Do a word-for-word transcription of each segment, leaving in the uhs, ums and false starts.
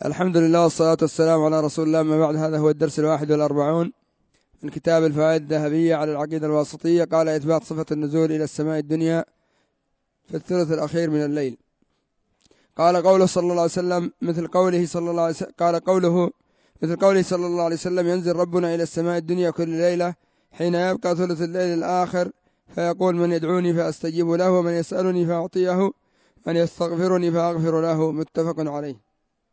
الحمد لله والصلاة والسلام على رسول الله. ما بعد، هذا هو الدرس الواحد والأربعون من كتاب الفوائد الذهبية على العقيدة الواسطية. قال: إثبات صفة النزول إلى السماء الدنيا في الثلث الأخير من الليل. قال قوله صلى الله عليه وسلم مثل قوله صلى الله عليه وسلم قال قوله مثل قوله صلى الله عليه وسلم: ينزل ربنا إلى السماء الدنيا كل ليلة حين يبقى ثلث الليل الآخر، فيقول: من يدعوني فأستجيب له، ومن يسألني فأعطيه، من يستغفرني فأغفر له. متفق عليه.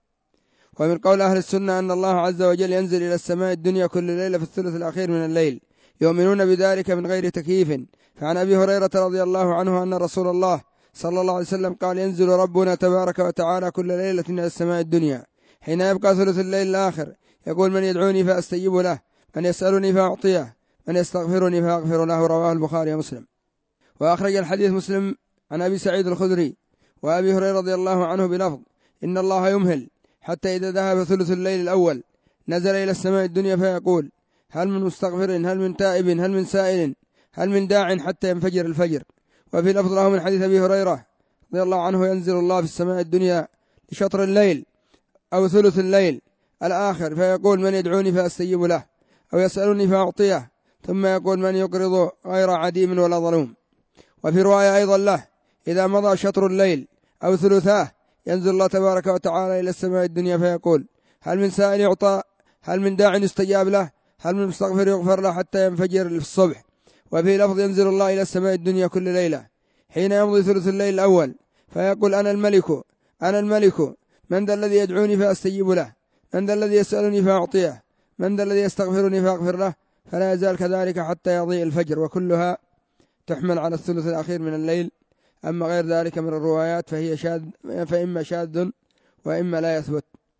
ومن قول أهل السنة أن الله عز وجل ينزل إلى السماء الدنيا كل ليلة في الثلث الأخير من الليل، يؤمنون بذلك من غير تكييف. فعن أبي هريرة رضي الله عنه أن رسول الله صلى الله عليه وسلم قال: ينزل ربنا تبارك وتعالى كل ليلة إلى السماء الدنيا حين يبقى ثلث الليل الآخر، يقول: من يدعوني فأستجيب له، من يسألني فأعطيه، من يستغفرني فأغفر له. رواه البخاري ومسلم. وأخرج الحديث مسلم عن أبي سعيد الخدري وأبي هريرة رضي الله عنه بلفظ: إن الله يمهل حتى إذا ذهب ثلث الليل الأول نزل إلى السماء الدنيا فيقول: هل من مستغفر، هل من تائب، هل من سائل، هل من داع، حتى ينفجر الفجر. وفي لفظ له من حديث أبي هريرة رضي الله عنه: ينزل الله في السماء الدنيا لشطر الليل أو ثلث الليل الآخر، فيقول: من يدعوني فأستجيب له، أو يسألني فأعطيه، ثم يقول: من يقرض غير عديم ولا ظلوم. وفي رواية أيضا له: إذا مضى شطر الليل أو ثلثاه ينزل الله تبارك وتعالى إلى السماء الدنيا فيقول: هل من سائل يعطى، هل من داع يستجاب له، هل من مستغفر يغفر له، حتى ينفجر في الصبح. وفي لفظ: ينزل الله إلى السماء الدنيا كل ليلة حين يمضي ثلث الليل الأول فيقول: أنا الملك أنا الملك، من ذا الذي يدعوني فأستجيب له، من ذا الذي يسألني فأعطيه، من ذا الذي يستغفرني فأغفر له. فلا يزال كذلك حتى يضيء الفجر. وكلها تحمل على الثلث الأخير من الليل. أما غير ذلك من الروايات فهي شاذ، فإما شاذ وإما لا يثبت.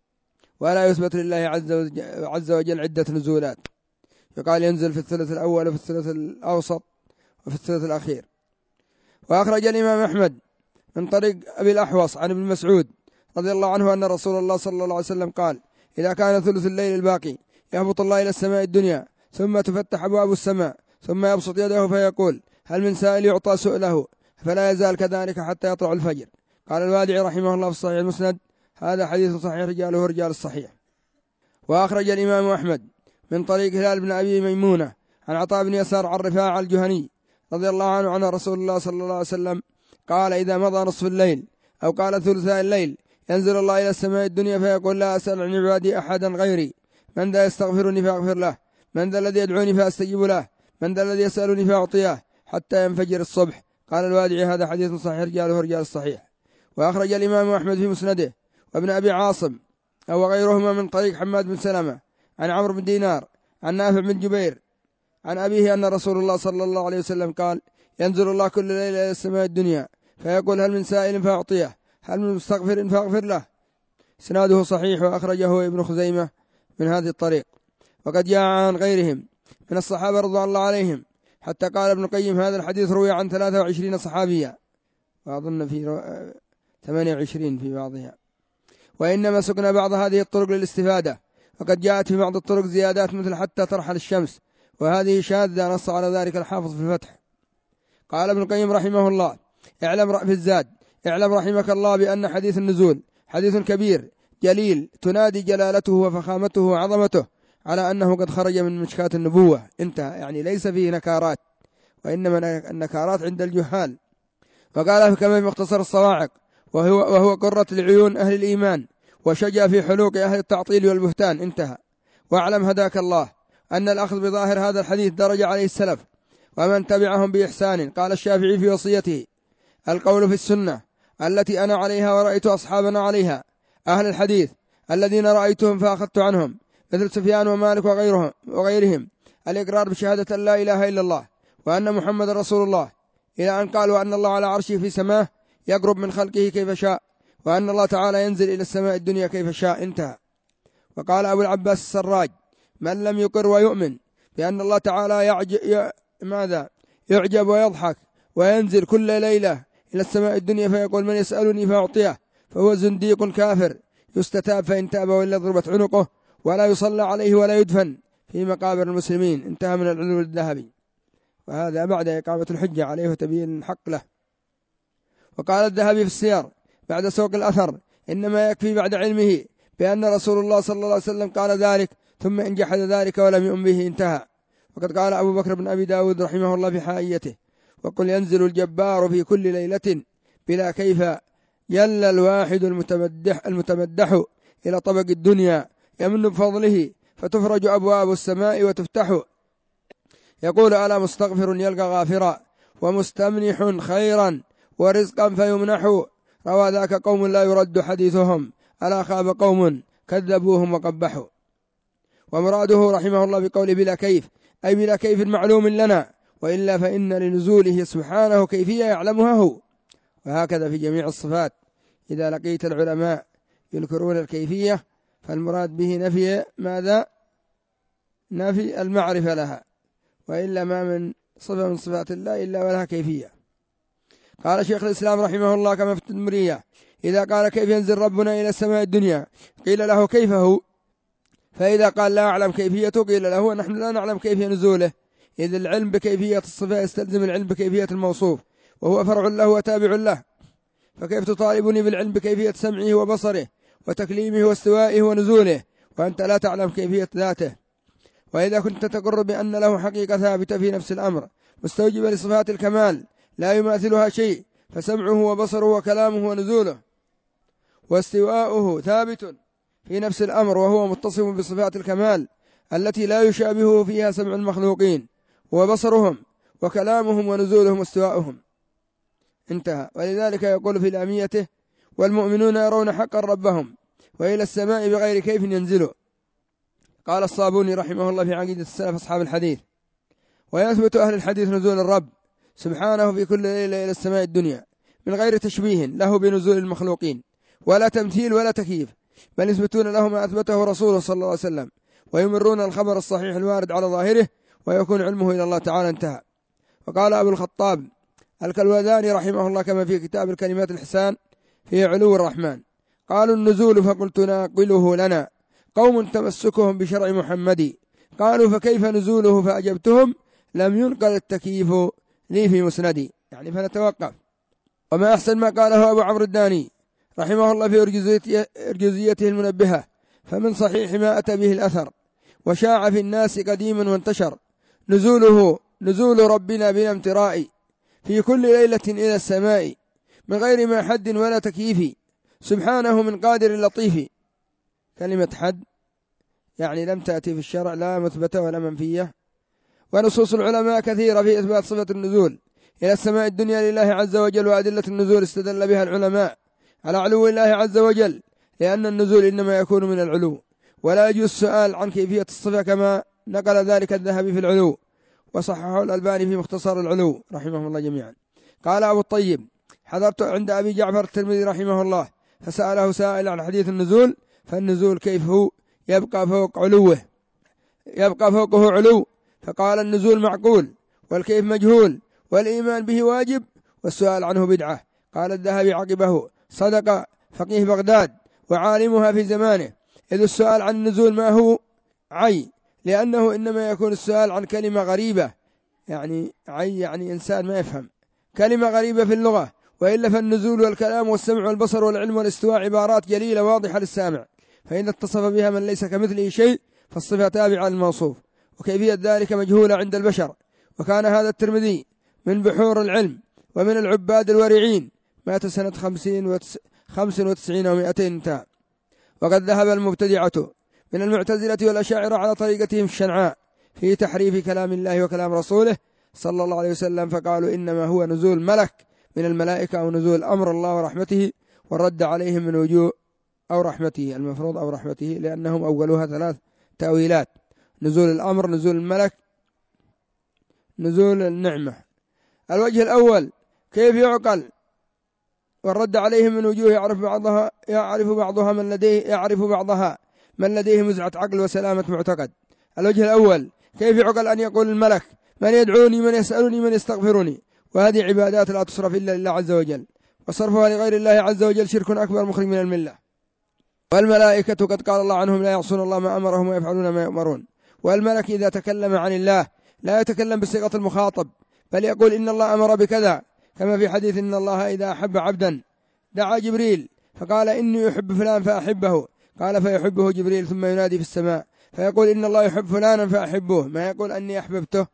ولا يثبت لله عز وجل عدة نزولات، يقال ينزل في الثلث الأول وفي الثلث الأوسط وفي الثلث الأخير. وأخرج الإمام أحمد من طريق أبي الأحوص عن ابن مسعود رضي الله عنه أن رسول الله صلى الله عليه وسلم قال: إذا كان ثلث الليل الباقي يهبط الله إلى السماء الدنيا، ثم تفتح أبواب السماء، ثم يبسط يده فيقول: هل من سائل يعطى سؤله، فلا يزال كذلك حتى يطلع الفجر. قال الوادعي رحمه الله في الصحيح المسند: هذا حديث صحيح رجاله رجال الصحيح. وأخرج الإمام أحمد من طريق هلال بن أبي ميمونة عن عطاء بن يسار عن رفاعة الجهني رضي الله عنه عن رسول الله صلى الله عليه وسلم قال: إذا مضى نصف الليل أو قال ثلثاء الليل ينزل الله إلى السماء الدنيا فيقول: لا أسأل عن عبادي أحدا غيري، من ذا يستغفرني فأغفر له، من ذا الذي يدعوني فأستجيب له، من ذا الذي يسألني فأعطيه، حتى ينفجر الصبح. قال الوادعي: هذا حديث صحيح رجاله رجال الصحيح. وأخرج الإمام أحمد في مسنده وابن أبي عاصم أو غيرهما من طريق حماد بن سلمة عن عمرو بن دينار عن نافع بن جبير عن أبيه أن رسول الله صلى الله عليه وسلم قال: ينزل الله كل ليلة إلى السماء الدنيا فيقول: هل من سائل فأعطيه، هل من مستغفر فأغفر له. سناده صحيح. وأخرجه ابن خزيمة من هذه الطريق. وقد جاء عن غيرهم من الصحابة رضوان الله عليهم، حتى قال ابن القيم: هذا الحديث روي عن ثلاثة وعشرين صحابيا، وأظن في ثمانية وعشرين في بعضها. وإنما سكن بعض هذه الطرق للاستفادة. وقد جاءت في بعض الطرق زيادات مثل حتى ترحل الشمس، وهذه شاذة، نص على ذلك الحافظ في الفتح. قال ابن القيم رحمه الله: اعلم في الزاد اعلم رحمك الله بأن حديث النزول حديث كبير جليل تنادي جلالته وفخامته وعظمته على أنه قد خرج من مشكاة النبوة. انتهى. يعني ليس فيه نكارات، وإنما النكارات عند الجهال. وقال كما في مختصر الصواعق: وهو, وهو قرة لعيون أهل الإيمان، وشجع في حلوق أهل التعطيل والبهتان. انتهى. واعلم هداك الله أن الأخذ بظاهر هذا الحديث درج عليه السلف ومن تبعهم بإحسان. قال الشافعي في وصيته: القول في السنة التي أنا عليها ورأيت أصحابنا عليها، أهل الحديث الذين رأيتهم فأخذت عنهم مثل سفيان ومالك وغيرهم, وغيرهم الإقرار بشهادة أن لا إله إلا الله وأن محمد رسول الله، إلى أن قالوا أن الله على عرشه في سماه يقرب من خلقه كيف شاء، وأن الله تعالى ينزل إلى السماء الدنيا كيف شاء. انتهى. وقال أبو العباس السراج: من لم يقر ويؤمن بأن الله تعالى يعجب, ي... ماذا يعجب ويضحك وينزل كل ليلة إلى السماء الدنيا فيقول: من يسألني فأعطيه، فهو زنديق كافر يستتاب فإن تاب وإلا ضربت عنقه، ولا يصلى عليه ولا يدفن في مقابر المسلمين. انتهى من العلو الذهبي. وهذا بعد إقامة الحجة عليه وتبيين الحق له. وقال الذهبي في السير بعد سوق الأثر: إنما يكفي بعد علمه بأن رسول الله صلى الله عليه وسلم قال ذلك ثم إن جحد ذلك ولم يؤم به انتهى. وقد قال أبو بكر بن أبي داود رحمه الله في حائيته: وقل ينزل الجبار في كل ليلة بلا كيف يل الواحد المتمدح, المتمدح إلى طبق الدنيا يمن بفضله فتفرج أبواب السماء وتفتح، يقول: ألا مستغفر يلقى غافرا ومستمنح خيرا ورزقا فيمنح. روى ذاك قوم لا يرد حديثهم، ألا خاب قوم كذبوهم وقبحوا. ومراده رحمه الله بقوله بلا كيف أي بلا كيف معلوم لنا، وإلا فإن لنزوله سبحانه كيفية يعلمها هو. وهكذا في جميع الصفات إذا لقيت العلماء يذكرون الكيفية فالمراد به نفي ماذا؟ نفي المعرفة لها، وإلا ما من صفة من صفات الله إلا ولها كيفية. قال شيخ الإسلام رحمه الله كما في التدمرية: إذا قال كيف ينزل ربنا إلى السماء الدنيا قيل له كيف هو، فإذا قال لا أعلم كيفيته قيل له نحن لا نعلم كيف نزوله، إذ العلم بكيفية الصفة يستلزم العلم بكيفية الموصوف وهو فرع له وتابع له، فكيف تطالبني بالعلم بكيفية سمعه وبصره وتكليمه واستوائه ونزوله وأنت لا تعلم كيفية ذاته؟ وإذا كنت تقر بأن له حقيقة ثابتة في نفس الأمر مستوجبة لصفات الكمال لا يماثلها شيء، فسمعه وبصره وكلامه ونزوله واستواؤه ثابت في نفس الأمر وهو متصف بصفات الكمال التي لا يشابهه فيها سمع المخلوقين وبصرهم وكلامهم ونزولهم واستواؤهم. انتهى. ولذلك يقول في لاميته: والمؤمنون يرون حقا ربهم وإلى السماء بغير كيف ينزلوا. قال الصابوني رحمه الله في عقيدة السلف أصحاب الحديث: ويثبت أهل الحديث نزول الرب سبحانه في كل ليلة إلى السماء الدنيا من غير تشبيه له بنزول المخلوقين ولا تمثيل ولا تكييف، بل يثبتون له ما أثبته رسوله صلى الله عليه وسلم ويمرون الخبر الصحيح الوارد على ظاهره ويكون علمه إلى الله تعالى. انتهى. وقال أبو الخطاب الكلوذاني رحمه الله كما في كتاب الكلمات الحسان في علو الرحمن: قالوا النزول فقلت ناقله لنا قوم تمسكهم بشرع محمد، قالوا فكيف نزوله فأجبتهم لم ينقل التكييف لي في مسندي، يعني فنتوقف. وما أحسن ما قاله أبو عمرو الداني رحمه الله في أرجوزيته المنبهة، فمن صحيح ما أتى به الأثر وشاع في الناس قديما وانتشر: نزوله نزول ربنا بلا امتراء في كل ليلة إلى السماء من غير ما حد ولا تكييف، سبحانه من قادر لطيف. كلمة حد يعني لم تأتي في الشرع لا مثبتة ولا منفية. ونصوص العلماء كثيرة في إثبات صفة النزول إلى السماء الدنيا لله عز وجل، وأدلة النزول استدل بها العلماء على علو الله عز وجل، لأن النزول إنما يكون من العلو، ولا يجوز السؤال عن كيفية الصفة كما نقل ذلك الذهبي في العلو وصححه الألباني في مختصر العلو رحمه الله جميعا. قال أبو الطيب: حضرت عند أبي جعفر الترمذي رحمه الله فسأله سائل عن حديث النزول، فالنزول كيف هو؟ يبقى فوق علوه يبقى فوقه علو، فقال النزول معقول والكيف مجهول والإيمان به واجب والسؤال عنه بدعة. قال الذهبي عقبه: صدق فقيه بغداد وعالمها في زمانه، إذ السؤال عن النزول ما هو عي، لأنه إنما يكون السؤال عن كلمة غريبة، يعني عي يعني إنسان ما يفهم كلمة غريبة في اللغة، وإلا فالنزول والكلام والسمع والبصر والعلم والاستواء عبارات جليلة واضحة للسامع، فإن اتصف بها من ليس كمثله شيء فالصفة تابعة للموصوف، وكيفية ذلك مجهولة عند البشر. وكان هذا الترمذي من بحور العلم ومن العباد الورعين، مات سنة خمسين وتس... خمس وتسعين ومائتين انتهى. وقد ذهب المبتدعة من المعتزلة والأشاعرة على طريقتهم الشنعاء في تحريف كلام الله وكلام رسوله صلى الله عليه وسلم، فقالوا إنما هو نزول ملك من الملائكة أو نزول أمر الله ورحمته، والرد عليهم من وجوه أو رحمته، المفروض أو رحمته، لأنهم أولوها ثلاث تأويلات: نزول الأمر، نزول الملك، نزول النعمة. الوجه الأول كيف يعقل، والرد عليهم من وجوه يعرف بعضها يعرف بعضها من لديه يعرف بعضها من لديه مزعة عقل وسلامة معتقد. الوجه الأول كيف يعقل أن يقول الملك من يدعوني من يسألني من يستغفرني، وهذه عبادات لا تصرف إلا لله عز وجل، وصرفها لغير الله عز وجل شرك أكبر مخرج من الملة. والملائكة قد قال الله عنهم لا يعصون الله ما أمرهم ويفعلون ما يؤمرون. والملك إذا تكلم عن الله لا يتكلم بصيغة المخاطب، بل يقول إن الله أمر بكذا، كما في حديث إن الله إذا أحب عبدا دعا جبريل فقال إني أحب فلان فأحبه، قال فيحبه جبريل ثم ينادي في السماء فيقول إن الله يحب فلانا فأحبوه، ما يقول أني أحببته،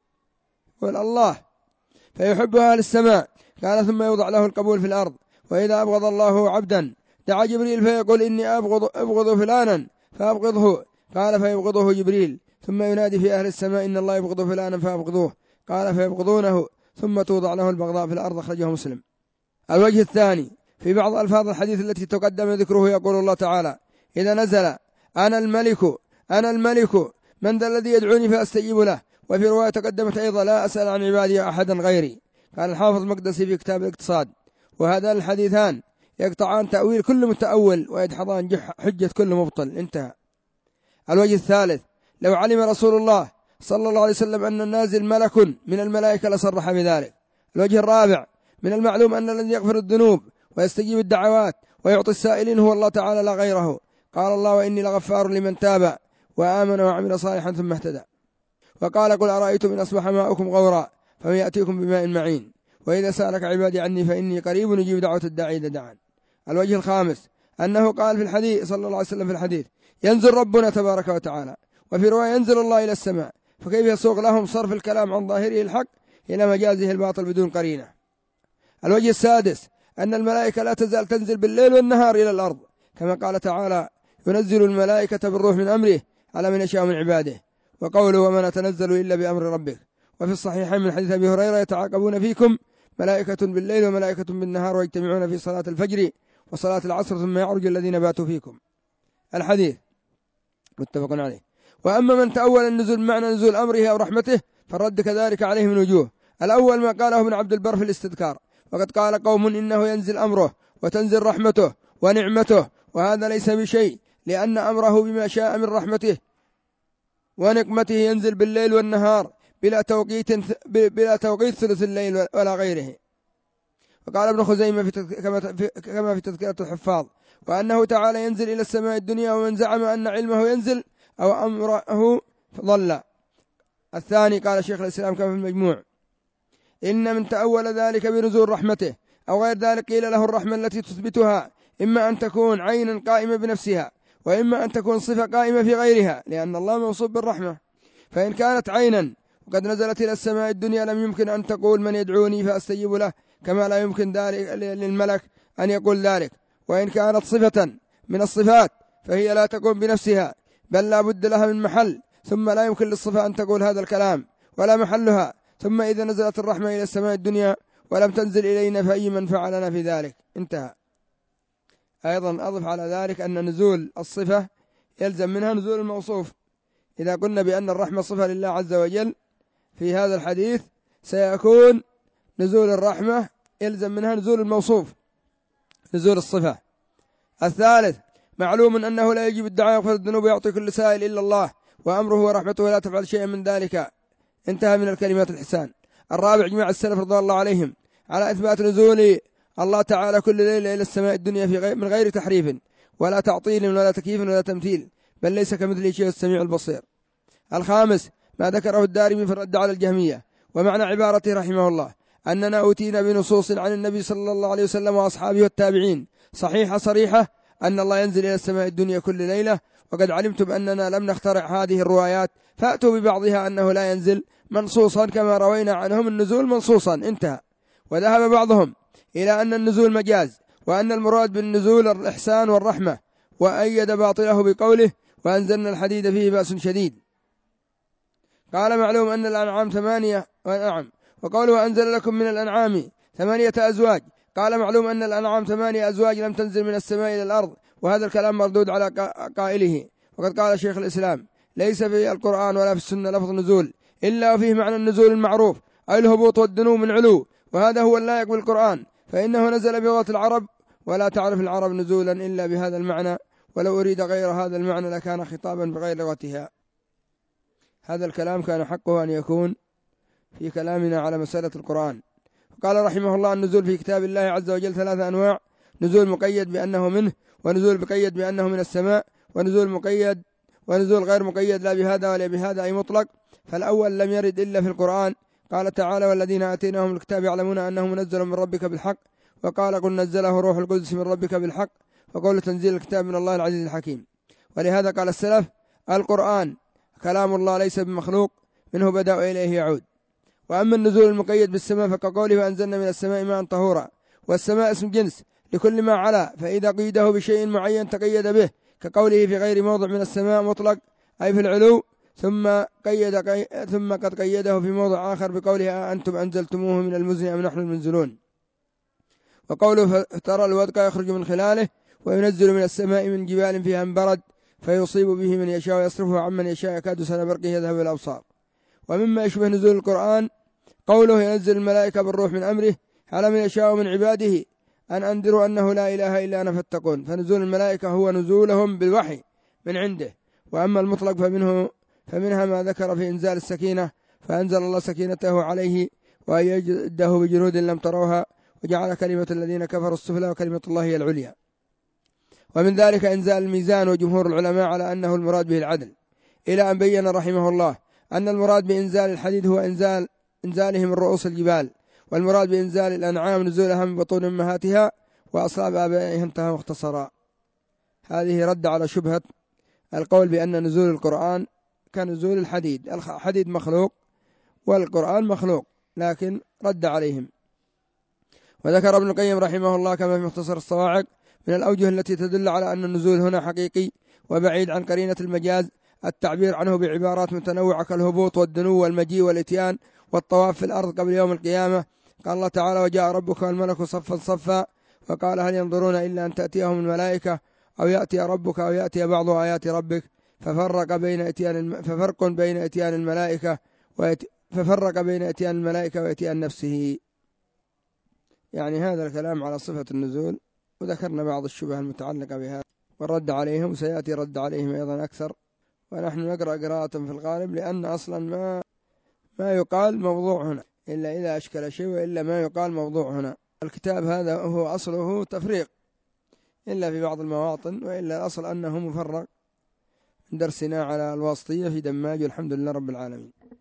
يقول الله، فيحب أهل السماء. قال ثم يوضع له القبول في الأرض. وإذا أبغض الله عبدا دعا جبريل فيقول إني أبغض, أبغض فلانا فأبغضه، قال فيبغضه جبريل ثم ينادي في أهل السماء إن الله يبغض فلانا فأبغضوه، قال فيبغضونه ثم توضع له البغضاء في الأرض. أخرجه مسلم. الوجه الثاني في بعض ألفاظ الحديث التي تقدم ذكره يقول الله تعالى إذا نزل أنا الملك أنا الملك من ذا الذي يدعوني فأستجيب له. وفي رواية تقدمت أيضا لا أسأل عن عبادي أحدا غيري. قال الحافظ المقدسي في كتاب الاقتصاد وهذان الحديثان يقطعان تأويل كل متأول ويدحضان حجة كل مبطل. انتهى. الوجه الثالث لو علم رسول الله صلى الله عليه وسلم أن النازل ملك من الملائكة لصرح بذلك. الوجه الرابع من المعلوم أن الذي يغفر الذنوب ويستجيب الدعوات ويعطي السائلين هو الله تعالى لا غيره. قال الله وإني لغفار لمن تاب وآمن وعمل صالحا ثم اهتدى. وقال قل أرأيتم إن أصبح ماؤكم غورا فمن يأتيكم بماء معين وإذا سألك عبادي عني فإني قريب نجيب دعوة الداعي إذا دعان. الوجه الخامس أنه قال في الحديث صلى الله عليه وسلم في الحديث ينزل ربنا تبارك وتعالى، وفي رواية ينزل الله إلى السماء، فكيف يسوق لهم صرف الكلام عن ظاهره الحق إلى مجازه الباطل بدون قرينة. الوجه السادس أن الملائكة لا تزال تنزل بالليل والنهار إلى الأرض كما قال تعالى ينزل الملائكة بالروح من أمره على من يشاء من عباده. وقوله وما نتنزل إلا بأمر ربك. وفي الصحيحين من حديث أبي هريرة يتعاقبون فيكم ملائكة بالليل وملائكة بالنهار ويجتمعون في صلاة الفجر وصلاة العصر ثم يعرج الذين باتوا فيكم. الحديث متفق عليه. وأما من تأول النزول معنى نزول أمره أو رحمته فالرد كذلك عليه من وجوه. الأول ما قاله ابن عبد البر في الاستذكار وقد قال قوم إنه ينزل أمره وتنزل رحمته ونعمته وهذا ليس بشيء لأن أمره بما شاء من رحمته ونقمته ينزل بالليل والنهار بلا توقيت بلا توقيت ثلث الليل ولا غيره. وقال ابن خزيمة في كما في تذكرة الحفاظ وأنه تعالى ينزل إلى السماء الدنيا ومن زعم أن علمه ينزل أو أمره ضل. الثاني قال شيخ الإسلام كما في المجموع إن من تأول ذلك بنزول رحمته أو غير ذلك قيل له الرحمة التي تثبتها إما أن تكون عينا قائمة بنفسها وإما أن تكون صفة قائمة في غيرها لأن الله موصوف بالرحمة. فإن كانت عينا وقد نزلت إلى السماء الدنيا لم يمكن أن تقول من يدعوني فأستجيب له كما لا يمكن ذلك للملك أن يقول ذلك. وإن كانت صفة من الصفات فهي لا تقوم بنفسها بل لا بد لها من محل ثم لا يمكن للصفة أن تقول هذا الكلام ولا محلها. ثم إذا نزلت الرحمة إلى السماء الدنيا ولم تنزل إلينا فأي من فعلنا في ذلك. انتهى. أيضا أضف على ذلك أن نزول الصفة يلزم منها نزول الموصوف. إذا قلنا بأن الرحمة صفة لله عز وجل في هذا الحديث سيكون نزول الرحمة يلزم منها نزول الموصوف نزول الصفة. الثالث معلوم أنه لا يجب الدعاء يغفر الذنوب ويعطي كل سائل إلا الله وأمره ورحمته لا تفعل شيئا من ذلك. انتهى من الكلمات الحسان. الرابع جماع السلف رضي الله عليهم على إثبات نزول الله تعالى كل ليلة إلى السماء الدنيا في غير من غير تحريف ولا تعطيل ولا تكييف ولا تمثيل بل ليس كمثله شيء السميع البصير. الخامس ما ذكره الدارمي في الرد على الجهمية ومعنى عبارته رحمه الله أننا أوتينا بنصوص عن النبي صلى الله عليه وسلم وأصحابه والتابعين صحيحة صريحة أن الله ينزل إلى السماء الدنيا كل ليلة وقد علمتم أننا لم نخترع هذه الروايات فأتوا ببعضها أنه لا ينزل منصوصا كما روينا عنهم النزول منصوصا. انتهى. وذهب بعضهم إلى أن النزول مجاز وأن المراد بالنزول الإحسان والرحمة وأيد باطله بقوله وأنزلنا الحديد فيه بأس شديد. قال معلوم أن الأنعام ثمانية وأنعم وقوله أنزل لكم من الأنعام ثمانية أزواج. قال معلوم أن الأنعام ثمانية أزواج لم تنزل من السماء إلى الأرض وهذا الكلام مردود على قائله. وقد قال شيخ الإسلام ليس في القرآن ولا في السنة لفظ نزول إلا وفيه معنى النزول المعروف أي الهبوط والدنو من علو وهذا هو اللائق بالقرآن فإنه نزل بلغة العرب ولا تعرف العرب نزولا إلا بهذا المعنى ولو أريد غير هذا المعنى لكان خطابا بغير لغتها. هذا الكلام كان حقه أن يكون في كلامنا على مسألة القرآن. قال رحمه الله النزول في كتاب الله عز وجل ثلاثة أنواع: نزول مقيد بأنه منه، ونزول مقيد بأنه من السماء، ونزول مقيد ونزول غير مقيد لا بهذا ولا بهذا أي مطلق. فالأول لم يرد إلا في القرآن. قال تعالى والذين آتيناهم الكتاب يعلمون أنه منزل من ربك بالحق. وقال قل نزله روح القدس من ربك بالحق. وقول تنزيل الكتاب من الله العزيز الحكيم. ولهذا قال السلف: القرآن كلام الله ليس بمخلوق، منه بدأ وإليه يعود. وأما النزول المقيد بالسماء فكقوله: وأنزلنا من السماء ماء طهورا، والسماء اسم جنس لكل ما علا، فإذا قيده بشيء معين تقيد به، كقوله في غير موضع من السماء مطلق أي في العلو، ثم قيد قي... ثم قد قيده في موضع آخر بقوله: أنتم أنزلتموه من المزن أم نحن المنزلون. وقوله: فترى الودق يخرج من خلاله وينزل من السماء من جبال فيها برد فيصيب به من يشاء ويصرفه عمن يشاء يكاد سنا برقه يذهب الأبصار. ومما يشبه نزول القرآن قوله: ينزل الملائكة بالروح من أمره على من يشاء من عباده أن أنذروا أنه لا إله إلا أنا فاتقون. فنزول الملائكة هو نزولهم بالوحي من عنده. وأما المطلق فمنه فمنها ما ذكر في إنزال السكينة، فأنزل الله سكينته عليه وأيده بجنود لم تروها وجعل كلمة الذين كفروا السفلى وكلمة الله هي العليا. ومن ذلك إنزال الميزان، وجمهور العلماء على أنه المراد به العدل، إلى أن بين رحمه الله أن المراد بإنزال الحديد هو إنزال إنزاله من رؤوس الجبال، والمراد بإنزال الأنعام نزولها من بطون أمهاتها وأصلاب آبائها. انتهى مختصرا. هذه رد على شبهة القول بأن نزول القرآن كنزول الحديد، الحديد مخلوق والقرآن مخلوق، لكن رد عليهم. وذكر ابن القيم رحمه الله كما في مختصر الصواعق من الأوجه التي تدل على أن النزول هنا حقيقي وبعيد عن قرينة المجاز التعبير عنه بعبارات متنوعة كالهبوط والدنو والمجيء والإتيان والطواف في الأرض قبل يوم القيامة. قال الله تعالى: وجاء ربك والملك صفا صفا، وقال: هل ينظرون إلا أن تأتيهم الملائكة أو يأتي ربك أو يأتي بعض آيات ربك. ففرق بين إتيان الم... ففرق بين إتيان الملائكة ويت... ففرق بين إتيان الملائكة وإتيان نفسه. يعني هذا الكلام على صفة النزول، وذكرنا بعض الشبه المتعلقة بهذا والرد عليهم، وسيأتي رد عليهم أيضا أكثر. ونحن نقرأ قراءة في الغالب، لأن أصلا ما ما يقال موضوع هنا إلا إذا أشكل شيء، وإلا ما يقال موضوع هنا. الكتاب هذا هو أصله تفريق إلا في بعض المواطن، وإلا الأصل أنه مفرق. درسنا على الواسطية في دماج، والحمد لله رب العالمين.